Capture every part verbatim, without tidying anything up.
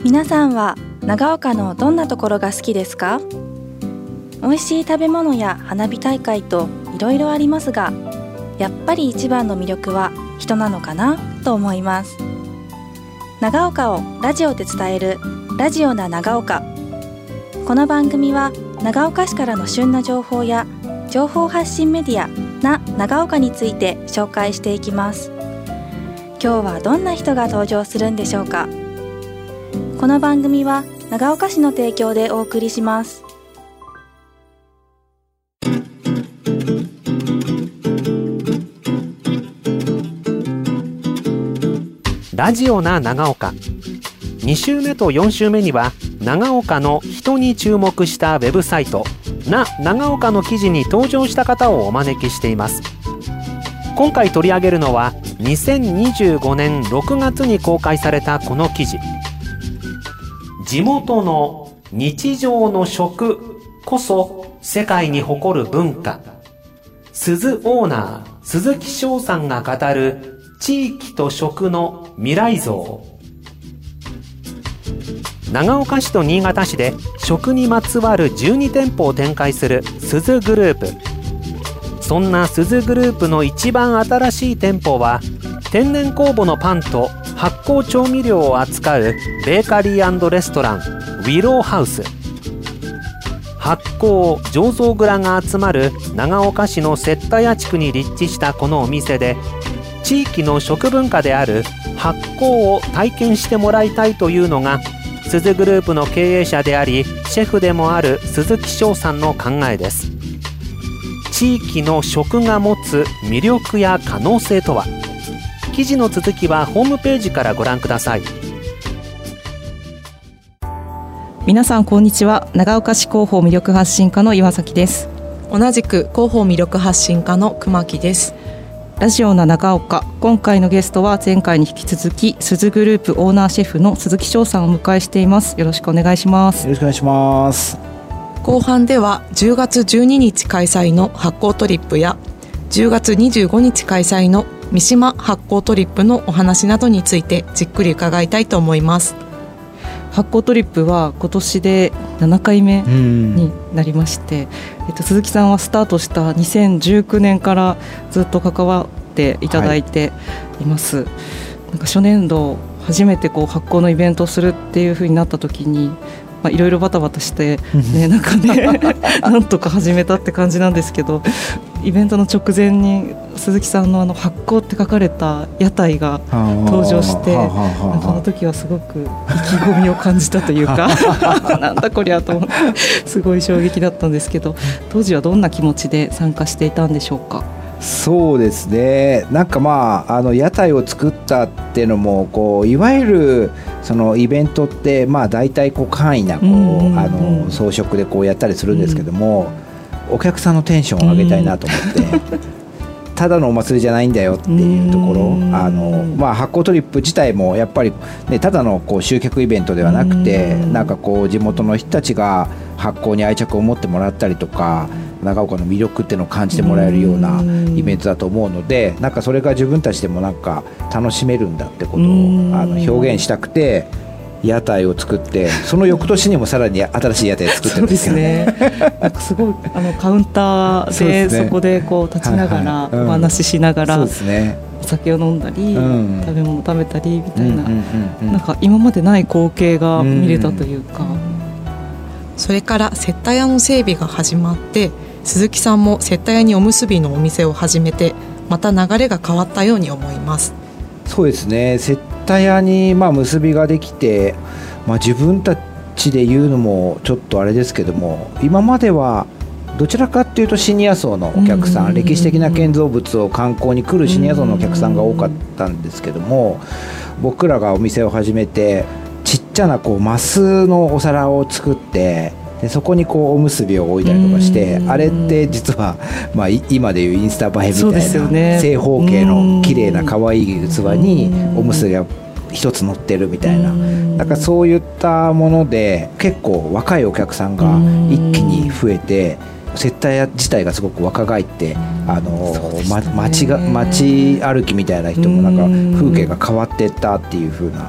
皆さんは長岡のどんなところが好きですか？美味しい食べ物や花火大会といろいろありますが、やっぱり一番の魅力は人なのかなと思います。長岡をラジオで伝えるラジオな長岡。この番組は長岡市からの旬な情報や情報発信メディアな長岡について紹介していきます。今日はどんな人が登場するんでしょうか。この番組は長岡市の提供でお送りします。 ラジオな長岡。に週目とよん週目には長岡の人に注目したウェブサイトな長岡の記事に登場した方をお招きしています。今回取り上げるのはにせんにじゅうごねんろくがつに公開されたこの記事。地元の日常の食こそ世界に誇る文化。鈴オーナー鈴木翔さんが語る地域と食の未来像。長岡市と新潟市で食にまつわるじゅうに店舗を展開する鈴グループ。そんな鈴グループの一番新しい店舗は、天然酵母のパンと発酵調味料を扱うベーカリー&レストランウィローハウス。発酵醸造蔵が集まる長岡市の摂田谷地区に立地したこのお店で、地域の食文化である発酵を体験してもらいたいというのが鈴グループの経営者でありシェフでもある鈴木翔さんの考えです。地域の食が持つ魅力や可能性とは。記事の続きはホームページからご覧ください。 皆さんこんにちは。長岡市広報魅力発信課の岩崎です。 同じく広報魅力発信課の熊木です。 ラジオな長岡。今回のゲストは前回に引き続き鈴グループオーナーシェフの鈴木翔さんをお迎えしています。よろしくお願いします。 よろしくお願いします。 後半ではじゅうがつじゅうににち開催の発酵トリップやじゅうがつにじゅうごにち開催の三島発酵トリップのお話などについてじっくり伺いたいと思います。 発酵トリップは今年でななかいめになりまして、えっと、鈴木さんはスタートしたにせんじゅうきゅうねんからずっと関わっていただいています、はい、なんか初年度初めてこう発酵のイベントをするっていう風になった時にまあ、いろいろバタバタして、ね、なんかねなんとか始めたって感じなんですけど、イベントの直前に鈴木さんのあの発酵って書かれた屋台が登場して、その時はすごく意気込みを感じたというかなんだこりゃと思ってすごい衝撃だったんですけど、当時はどんな気持ちで参加していたんでしょうか？ そうですね、なんかまああの屋台を作ったっていうのもこういわゆるそのイベントってまあ大体こう簡易なこう、うんうんうん、あの装飾でこうやったりするんですけども、うん、お客さんのテンションを上げたいなと思って、うん、ただのお祭りじゃないんだよっていうところ、うん、あのまあ、発酵トリップ自体もやっぱり、ね、ただのこう集客イベントではなくて、うん、なんかこう地元の人たちが発酵に愛着を持ってもらったりとか、長岡の魅力っていうのを感じてもらえるようなイベントだと思うので、なんかそれが自分たちでもなんか楽しめるんだってことをあの表現したくて屋台を作って、その翌年にもさらに新しい屋台を作ってるんですよね。 そうですね、なんかすごいあのカウンターで そ, で、ね、そこでこう立ちながら、はいはい、お話ししながら、うん、そうですね、お酒を飲んだり、うん、食べ物食べたりみたいな、うんうんうんうん、なんか今までない光景が見れたというか、うん、 それから摂田屋の整備が始まって、鈴木さんも摂田屋におむすびのお店を始めて、また流れが変わったように思います。 そうですね、摂田屋にまあ結びができて、まあ、自分たちで言うのもちょっとあれですけども、今まではどちらかっていうとシニア層のお客さん、歴史的な建造物を観光に来るシニア層のお客さんが多かったんですけども、僕らがお店を始めてちっちゃなこうマスのお皿を作って、でそこにこうおむすびを置いたりとかして、あれって実は、まあ、今でいうインスタ映えみたいな、ね、正方形の綺麗な可愛い器におむすびが一つ乗ってるみたいな、なんかそういったもので結構若いお客さんが一気に増えて、摂田屋自体がすごく若返って、あの、ま、街が街歩きみたいな人もなんか風景が変わっていったっていう風な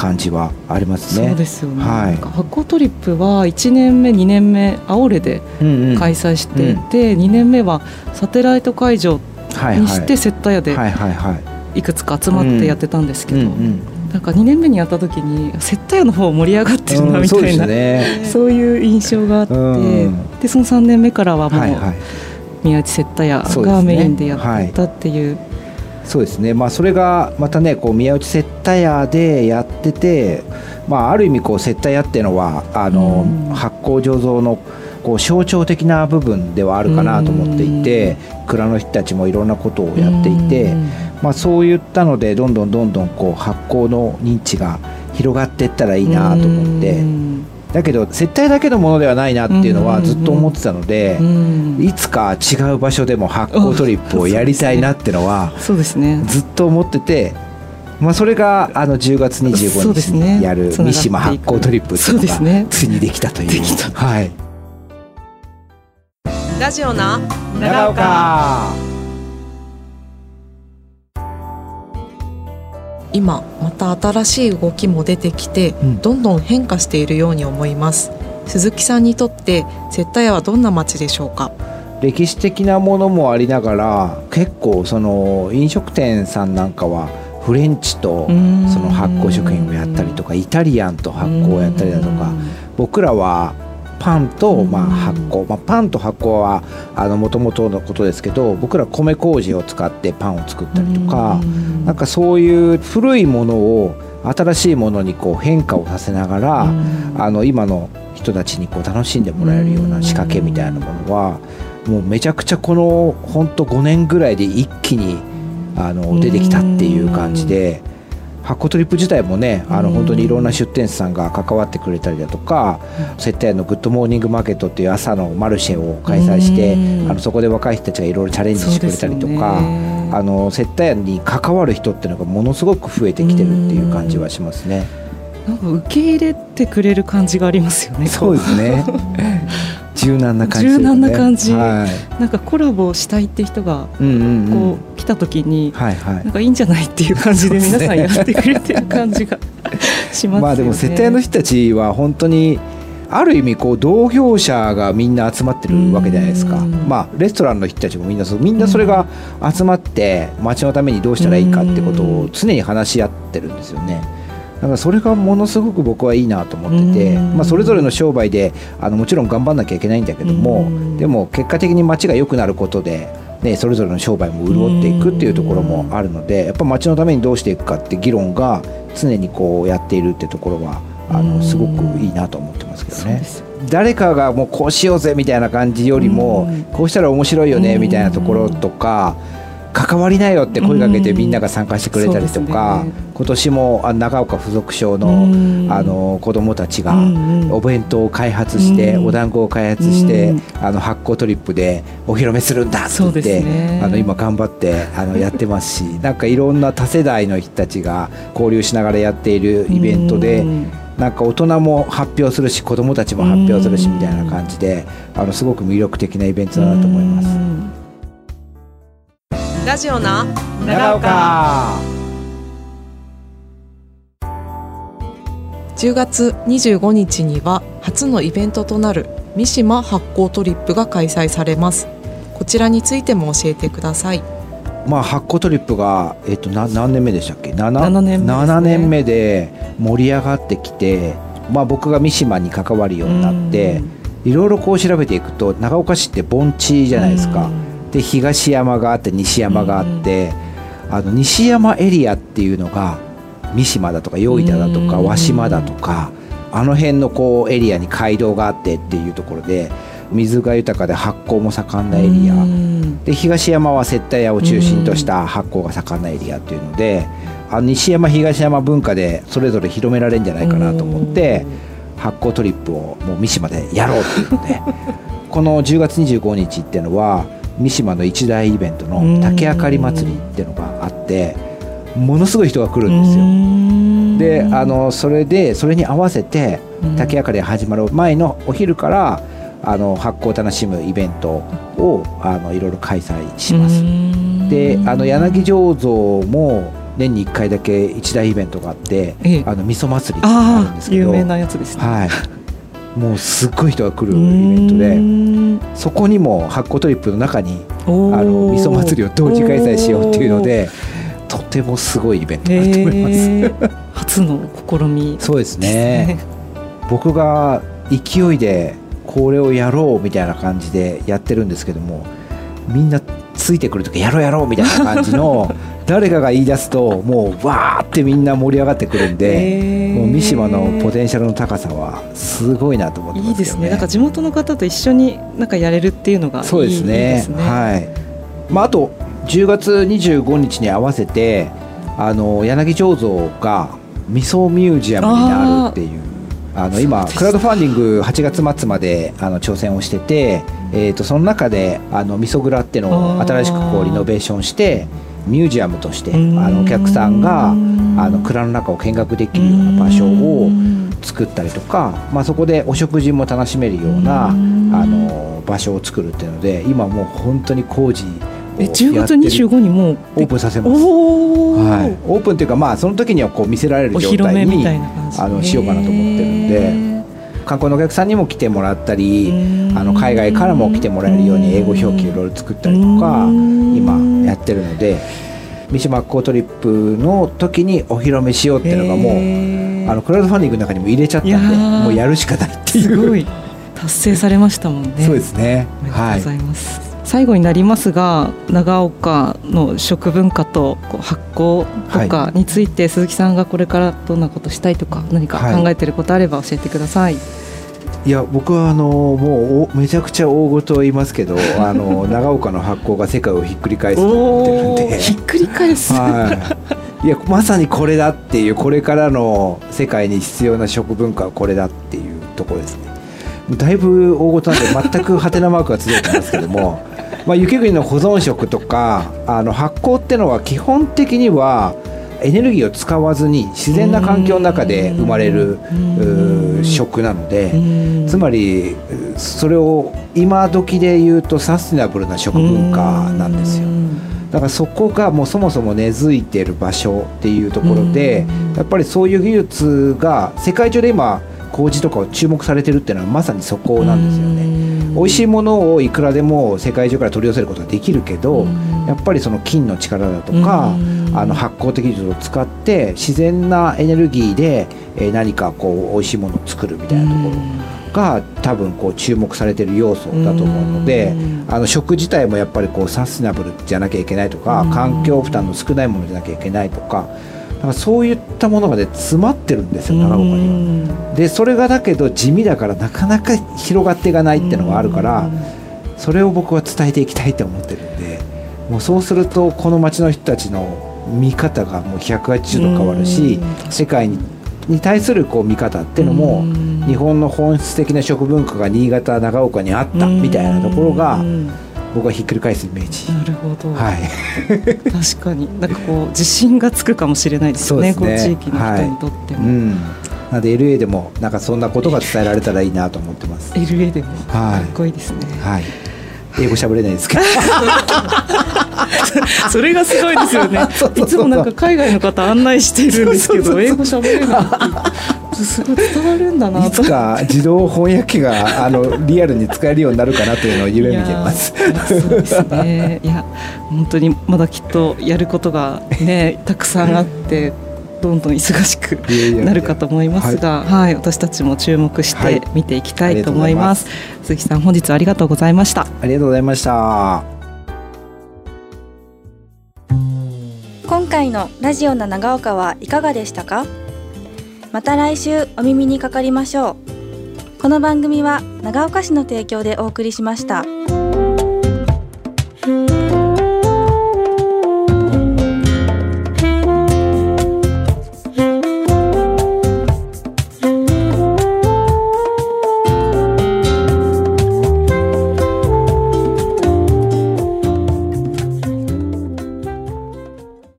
感じはありますね。 そうですよね、 はい、 なんか発酵トリップはいちねんめにねんめアオレで開催して、うんうん、でにねんめはサテライト会場にしてセッタ屋でいくつか集まってやってたんですけど、なんかにねんめにやった時にセッタ屋の方盛り上がってるなみたいな、うん そうですね、そういう印象があって、うん、でそのさんねんめからはもう、はいはい、宮内セッタ屋がメインでやってたっていう。 そうですね、まあ、それがまたねこう宮内セッタ屋でやってて、まあ、ある意味こうセッタ屋っていうのはあの、うん、発酵醸造のこう象徴的な部分ではあるかなと思っていて、蔵の人たちもいろんなことをやっていて、まあ、そういったのでどんどんどんどんこう発酵の認知が広がっていったらいいなと思って、だけど接待だけのものではないなっていうのはずっと思ってたので、いつか違う場所でも発酵トリップをやりたいなっていうのはずっと思ってて、まあ、それがあのじゅうがつにじゅうごにちにやる三島発酵トリップっていうのがついにできたという。はい、 ラジオな長岡。 今また新しい動きも出てきて、うん、どんどん変化しているように思います。鈴木さんにとってセッタ屋はどんな街でしょうか？ 歴史的なものもありながら、結構その飲食店さんなんかはフレンチとその発酵食品をやったりとか、イタリアンと発酵をやったりだとか、僕らはパンとまあ発酵、まあ、パンと発酵はもともとのことですけど、僕ら米麹を使ってパンを作ったりとか、なんかそういう古いものを新しいものにこう変化をさせながら、あの今の人たちにこう楽しんでもらえるような仕掛けみたいなものはもうめちゃくちゃこのほんとごねんぐらいで一気にあの出てきたっていう感じで、発酵トリップ自体もね、あの本当にいろんな出店者さんが関わってくれたりだとか、セッタ屋のグッドモーニングマーケットっていう朝のマルシェを開催して、あのそこで若い人たちがいろいろチャレンジしてくれたりとか、あのセッタ屋に関わる人っていうのがものすごく増えてきてるっていう感じはしますね。 なんか受け入れてくれる感じがありますよね。 そうですね柔軟な感じ、 ね、柔軟な感じ、はい、なんかコラボしたいって人がこう来た時に、はいはい、なんかいいんじゃないっていう感じで皆さんやってくれてる感じがしますよね。 まあでもセッタ屋の人たちは本当にある意味こう同業者がみんな集まってるわけじゃないですか。まあレストランの人たちもみんなそうみんなそれが集まって街のためにどうしたらいいかってことを常に話し合ってるんですよね。だからそれがものすごく僕はいいなと思ってて、まあ、それぞれの商売であのもちろん頑張んなきゃいけないんだけども、でも結果的に街が良くなることで、ね、それぞれの商売も潤っていくっていうところもあるので、やっぱ街のためにどうしていくかって議論が常にこうやっているってところはあのすごくいいなと思ってますけどね。誰かがもうこうしようぜみたいな感じよりも、こうしたら面白いよねみたいなところとか、関わりなよって声かけてみんなが参加してくれたりとか、ね、今年も長岡附属小 の, あの子どもたちがお弁当を開発してお団子を開発してあの発酵トリップでお披露目するんだって言って、ね、あの今頑張ってあのやってますしなんかいろんな多世代の人たちが交流しながらやっているイベントで、なんか大人も発表するし子どもたちも発表するしみたいな感じで、あのすごく魅力的なイベントだなと思います。 ラジオな長岡。 じゅうがつにじゅうごにちには初のイベントとなる三島発酵トリップが開催されます。こちらについても教えてください。 まあ、発酵トリップが、えっと、な何年目でしたっけ。 7, ななねんめですね。 ななねんめで盛り上がってきて、まあ、僕が三島に関わるようになっていろいろこう調べていくと、長岡市って盆地じゃないですか。で東山があって西山があって、あの西山エリアっていうのが三島だとか余板だとか和島だとか、あの辺のこうエリアに街道があってっていうところで、水が豊かで発酵も盛んなエリアで、東山は接待屋を中心とした発酵が盛んなエリアっていうので、あの西山東山文化でそれぞれ広められるんじゃないかなと思って、発酵トリップをもう三島でやろうっていうのでこのじゅうがつにじゅうごにちっていうのは三島の一大イベントの竹あかり祭りっていうのがあって、ものすごい人が来るんですよ。であのそれでそれに合わせて竹あかりが始まる前のお昼からあの発酵を楽しむイベントをあのいろいろ開催します。であの柳醸造も年にいっかいだけ一大イベントがあって、ええ、あの味噌祭りがあるんですけど、 有名なやつですね、 はい、もうすっごい人が来るイベントで、そこにも発酵トリップの中にあの味噌祭りを同時開催しようっていうので、とてもすごいイベントだと思います。 初の試みですね。 そうですね。僕が勢いでこれをやろうみたいな感じでやってるんですけども、みんなついてくるときやろうやろうみたいな感じの誰かが言い出すともうわーってみんな盛り上がってくるんで、もう三島のポテンシャルの高さはすごいなと思ってますけどね。 いいですね。なんか地元の方と一緒になんかやれるっていうのがいいですね。 そうですね。はい。まああとじゅうがつにじゅうごにちに合わせてあの柳醸造が味噌ミュージアムになるっていう、あの今クラウドファンディングはちがつ末まであの挑戦をしてて、えー、とその中であの味噌蔵っていうのを新しくこうリノベーションしてミュージアムとしてあのお客さんがあの蔵の中を見学できるような場所を作ったりとか、まあ、そこでお食事も楽しめるようなあの場所を作るっていうので、今もう本当に工事えじゅうがつにじゅうごにもうオープンさせます。お、はい、オープンっていうか、まあその時にはこう見せられる状態にあのしようかなと思ってるんで、観光のお客さんにも来てもらったり、あの海外からも来てもらえるように英語表記いろいろ作ったりとか今やってるので、三島発酵トリップの時にお披露目しようっていうのがもうあのクラウドファンディングの中にも入れちゃったんで、もうやるしかないっていう。 すごい達成されましたもんね。 そうですね。 ありがとうございます。はい、最後になりますが、長岡の食文化と発酵とかについて、はい、鈴木さんがこれからどんなことしたいとか何か考えていることあれば教えてください。はい、 いや僕はあのもうめちゃくちゃ大事を言いますけどあの長岡の発酵が世界をひっくり返すと思ってるんでひっくり返す、 はい、いやまさにこれだっていう、これからの世界に必要な食文化はこれだっていうところですね。だいぶ大事なんで全くハテナマークがついてますけどもまあ雪国の保存食とかあの発酵ってのは基本的にはエネルギーを使わずに自然な環境の中で生まれる食なので、つまりそれを今時で言うとサステナブルな食文化なんですよ。だからそこがもうそもそも根付いている場所っていうところで、やっぱりそういう技術が世界中で今麹とかを注目されてるっていうのはまさにそこなんですよね。美味しいものをいくらでも世界中から取り寄せることができるけど、やっぱりその菌の力だとかあの発酵的技術を使って自然なエネルギーで何かこう美味しいものを作るみたいなところが多分こう注目されている要素だと思うので、あの食自体もやっぱりこうサステナブルじゃなきゃいけないとか、環境負担の少ないものじゃなきゃいけないとか、だからそういったものが、ね、詰まってるんですよ長岡には。でそれがだけど地味だからなかなか広がっていかないっていうのがあるから、それを僕は伝えていきたいと思ってるんで、もうそうするとこの町の人たちの見方がもうひゃくはちじゅうど変わるし、世界にに対するこう見方っていうのも、日本の本質的な食文化が新潟長岡にあったみたいなところが僕はひっくり返すイメージ。 なるほど、 はい、 確かになんかこう自信がつくかもしれないですね、こう地域の人にとっても、はい、うん、 なので エルエー でもなんかそんなことが伝えられたらいいなと思ってます。 エルエー でもかっこいいですね、 はい、英語喋れないですけどそれがすごいですよね。いつもなんか海外の方案内してるんですけど、英語喋れないってすごい伝わるんだなと。 いつか自動翻訳機があのリアルに使えるようになるかなというのを夢見ています。 そうですね。いや本当にまだきっとやることがねたくさんあってどんどん忙しくなるかと思いますが、はいはい、私たちも注目して見ていきたいと思います。はい、鈴木さん本日はありがとうございました。 ありがとうございました。 今回のラジオな長岡はいかがでしたか？また来週お耳にかかりましょう。この番組は長岡市の提供でお送りしました。